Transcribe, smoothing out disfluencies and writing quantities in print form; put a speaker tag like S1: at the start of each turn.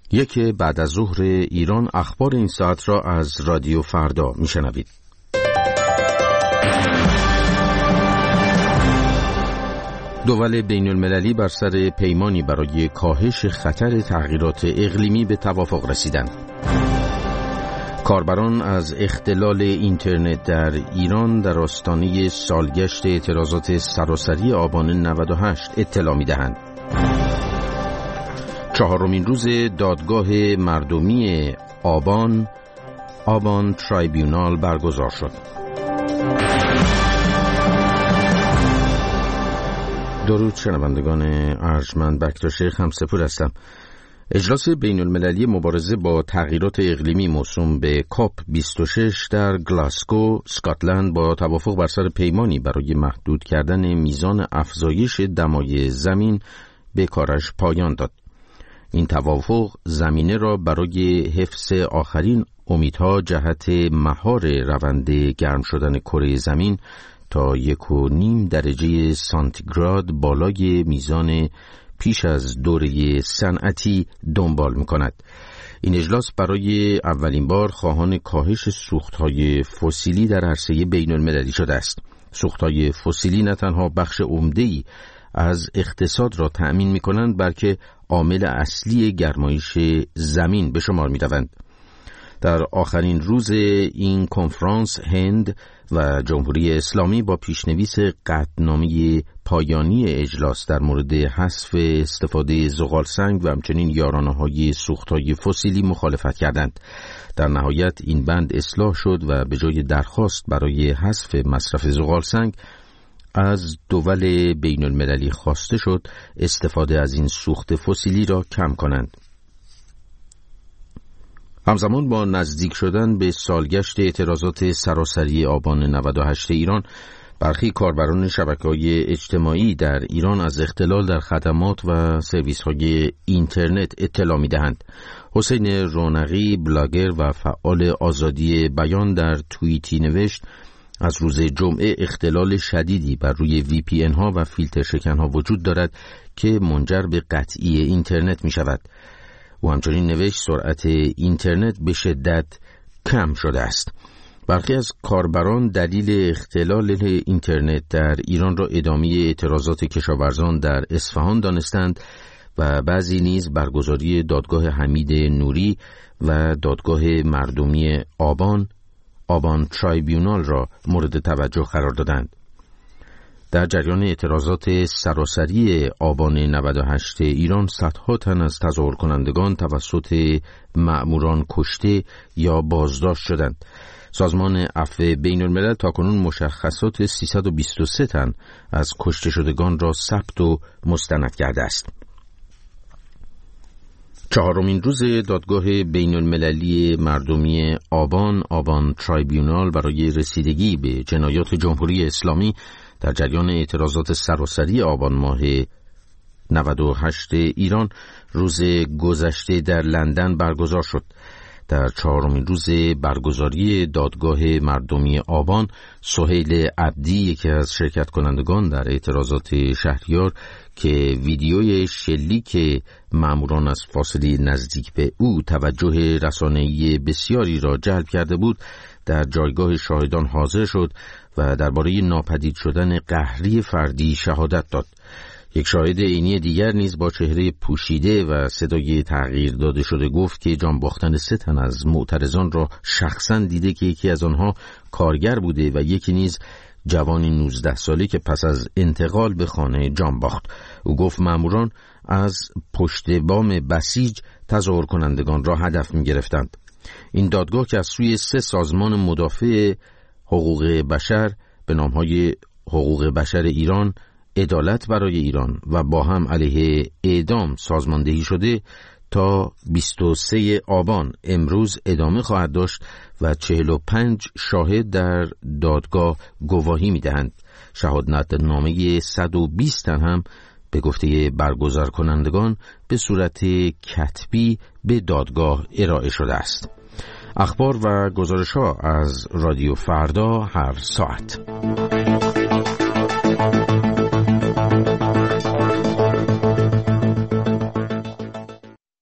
S1: یک بعد از ظهر ایران اخبار این ساعت را از رادیو فردا میشنوید. دول بین المللی بر سر پیمانی برای کاهش خطر تغییرات اقلیمی به توافق رسیدند. کاربران از اختلال اینترنت در ایران در آستانه سالگشت اعتراضات سراسری آبان 98 اطلاع می‌دهند. چهارمین روز دادگاه مردمی آبان ترایبیونال برگزار شد. درود شنوندگان ارجمند، بکتاشیخ همسپور هستم. اجلاس بین المللی مبارزه با تغییرات اقلیمی موسوم به کاپ 26 در گلاسگو، اسکاتلند با توافق بر سر پیمانی برای محدود کردن میزان افزایش دمای زمین به کارش پایان داد. این توافق زمینه را برای حفظ آخرین امیدها جهت مهار روند گرم شدن کره زمین تا 1.5 درجه سانتیگراد بالای میزان پیش از دوره صنعتی دنبال می‌کند. این اجلاس برای اولین بار خواهان کاهش سوخت‌های فسیلی در عرصه بین المللی شده است. سوخت‌های فسیلی نه تنها بخش عمده‌ای از اقتصاد را تأمین می‌کنند، بلکه عامل اصلی گرمایش زمین به شمار می‌روند. در آخرین روز این کنفرانس، هند و جمهوری اسلامی با پیشنویس قطعنامه پایانی اجلاس در مورد حذف استفاده زغالسنگ و همچنین یارانه‌های سوخت‌های فسیلی مخالفت کردند. در نهایت این بند اصلاح شد و به جای درخواست برای حذف مصرف زغالسنگ از دول بین المللی خواسته شد استفاده از این سوخت فسیلی را کم کنند. همزمان با نزدیک شدن به سالگشت اعتراضات سراسری آبان 98 ایران، برخی کاربران شبکه‌های اجتماعی در ایران از اختلال در خدمات و سرویس‌های اینترنت اطلاع می‌دهند. حسین رونقی، بلاگر و فعال آزادی بیان، در توییتی نوشت: از روز جمعه اختلال شدیدی بر روی VPN ها و فیلتر شکن ها وجود دارد که منجر به قطعی اینترنت می شود. و همچنین نوشت سرعت اینترنت به شدت کم شده است. برخی از کاربران دلیل اختلال اینترنت در ایران را ادامه اعتراضات کشاورزان در اصفهان دانستند و بعضی نیز برگزاری دادگاه حمید نوری و دادگاه مردمی آبان ترایبیونال را مورد توجه قرار دادند. در جریان اعتراضات سراسری آبان 98 ایران، صدها تن از تظاهر کنندگان توسط مأموران کشته یا بازداشت شدند. سازمان عفو بین الملل تاکنون مشخصات 323 تن از کشته شدگان را ثبت و مستند کرده است. چهارمین روز دادگاه بین المللی مردمی آبان ترایبیونال برای رسیدگی به جنایات جمهوری اسلامی در جریان اعتراضات سراسری آبان ماه 98 ایران روز گذشته در لندن برگزار شد. در چهارمین روز برگزاری دادگاه مردمی آبان، سهیل عبدی، یکی از شرکت کنندگان در اعتراضات شهریار که ویدیوی شلیک ماموران از فاصله نزدیک به او توجه رسانه‌ای بسیاری را جلب کرده بود، در جایگاه شاهدان حاضر شد و درباره ناپدید شدن قهری فردی شهادت داد. یک شاهد عینی دیگر نیز با چهره پوشیده و صدای تغییر داده شده گفت که جان باختن 3 تن از معترضان را شخصا دیده که یکی از آنها کارگر بوده و یکی نیز جوانی 19 ساله که پس از انتقال به خانه جان باخت. او گفت ماموران از پشت بام بسیج تظاهر کنندگان را هدف می گرفتند. این دادگاه که از سوی 3 سازمان مدافع حقوق بشر به نامهای حقوق بشر ایران، عدالت برای ایران و با هم علیه اعدام سازماندهی شده، تا 23 آبان امروز ادامه خواهد داشت و 45 شاهد در دادگاه گواهی می‌دهند. شهادتنامه 120 تن هم به گفته برگزار کنندگان به صورت کتبی به دادگاه ارائه شده است. اخبار و گزارش‌ها از رادیو فردا هر ساعت.